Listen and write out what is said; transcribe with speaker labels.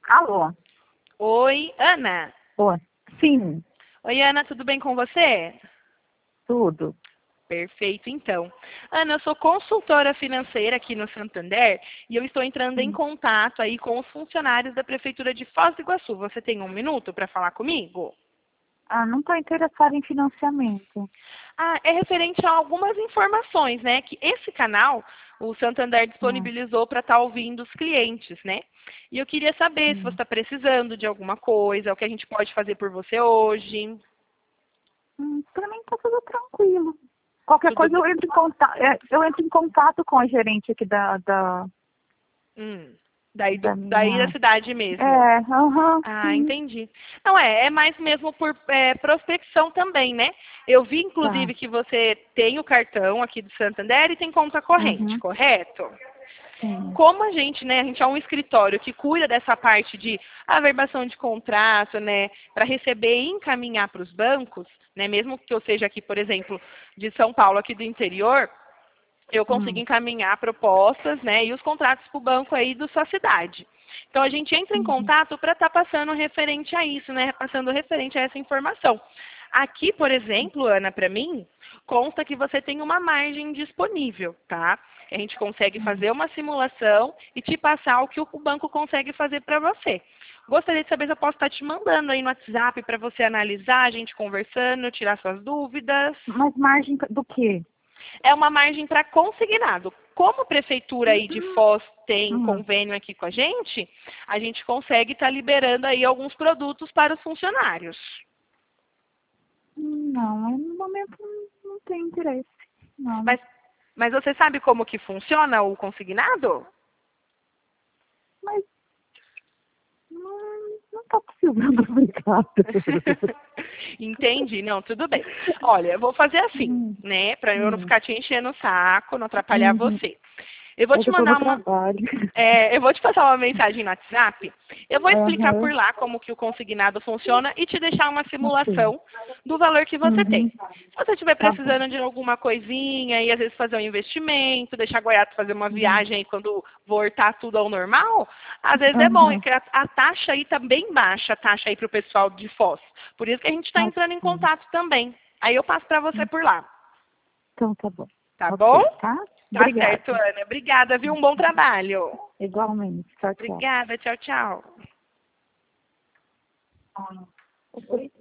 Speaker 1: Alô?
Speaker 2: Oi, Ana.
Speaker 1: Oi. Sim,
Speaker 2: Oi, Ana, tudo bem com você?
Speaker 1: tudo.
Speaker 2: Perfeito, então. Ana, eu sou consultora financeira aqui no Santander e eu estou entrando em
Speaker 1: Sim.
Speaker 2: contato aí com os funcionários da Prefeitura de Foz do Iguaçu. Você tem um minuto para falar comigo?
Speaker 1: Ah, não estou interessada em financiamento.
Speaker 2: Ah, é referente a algumas informações, né? Que esse canal o Santander
Speaker 1: Ah,
Speaker 2: disponibilizou para estar ouvindo os clientes, né? E eu queria saber se você
Speaker 1: sim.
Speaker 2: está precisando de alguma coisa, o que a gente pode fazer por você hoje.
Speaker 1: Para mim está tudo tranquilo. Qualquer
Speaker 2: Tudo
Speaker 1: coisa
Speaker 2: bem?
Speaker 1: eu entro em contato com a gerente aqui da,
Speaker 2: Hum, daí,
Speaker 1: da
Speaker 2: daí da
Speaker 1: minha.
Speaker 2: cidade mesmo.
Speaker 1: É, aham,
Speaker 2: Ah,
Speaker 1: sim.
Speaker 2: entendi. Não, é mais mesmo por prospecção também, né? Eu vi,
Speaker 1: Tá.
Speaker 2: inclusive, que você tem o cartão aqui do Santander e tem conta corrente,
Speaker 1: Uhum,
Speaker 2: correto?
Speaker 1: sim.
Speaker 2: Como a gente, né, a gente é um escritório que cuida dessa parte de averbação de contrato, né, para receber e encaminhar para os bancos, né, mesmo que eu seja aqui, por exemplo, de São Paulo, aqui do interior, eu consigo
Speaker 1: Hum,
Speaker 2: encaminhar propostas, né, e os contratos para o banco aí da sua cidade. Então a gente entra em
Speaker 1: uhum,
Speaker 2: contato para estar passando referente a isso, né, passando referente a essa informação. Aqui, por exemplo, Ana, para mim, consta que você tem uma margem disponível, tá? A gente consegue
Speaker 1: hum.
Speaker 2: fazer uma simulação e te passar o que o banco consegue fazer para você. Gostaria de saber se eu posso estar te mandando aí no WhatsApp para você analisar, a gente conversando, tirar suas dúvidas.
Speaker 1: Mas margem do quê?
Speaker 2: É uma margem para consignado. Como a prefeitura aí de Foz tem
Speaker 1: Hum.
Speaker 2: convênio aqui com a gente consegue estar liberando aí alguns produtos para os funcionários.
Speaker 1: Não, eu, no momento não tenho interesse. Não.
Speaker 2: Mas, mas você sabe como que funciona o consignado?
Speaker 1: Mas não está precisando, obrigada.
Speaker 2: Entendi, não, tudo bem. Olha, eu vou fazer assim,
Speaker 1: Hum,
Speaker 2: né, para eu não
Speaker 1: hum,
Speaker 2: ficar te enchendo o saco, não atrapalhar
Speaker 1: uhum.
Speaker 2: você. Eu vou
Speaker 1: É
Speaker 2: te
Speaker 1: que eu tô no
Speaker 2: mandar uma,
Speaker 1: trabalho.
Speaker 2: eu vou te passar uma mensagem no WhatsApp. Eu vou explicar por
Speaker 1: Aham,
Speaker 2: lá como que o consignado funciona e te deixar uma
Speaker 1: ok.
Speaker 2: simulação do valor que você tem.
Speaker 1: Uhum,
Speaker 2: Se você estiver
Speaker 1: tá bom.
Speaker 2: precisando de alguma coisinha e às vezes fazer um investimento, deixar guardado fazer uma
Speaker 1: Uhum,
Speaker 2: viagem aí quando voltar tudo ao normal, às vezes é bom, é
Speaker 1: aham,
Speaker 2: que a taxa aí tá bem baixa, a taxa aí para o pessoal de Foz. Por isso que a gente está
Speaker 1: tá
Speaker 2: entrando em
Speaker 1: bom.
Speaker 2: contato também. Aí eu passo para você por lá,
Speaker 1: Então tá bom.
Speaker 2: tá bom?
Speaker 1: Ok, tá?
Speaker 2: Tá certo,
Speaker 1: Obrigada.
Speaker 2: Ana. Obrigada, viu? Um bom trabalho.
Speaker 1: Igualmente. Tchau, tchau.
Speaker 2: Obrigada, tchau, tchau.
Speaker 1: Ah,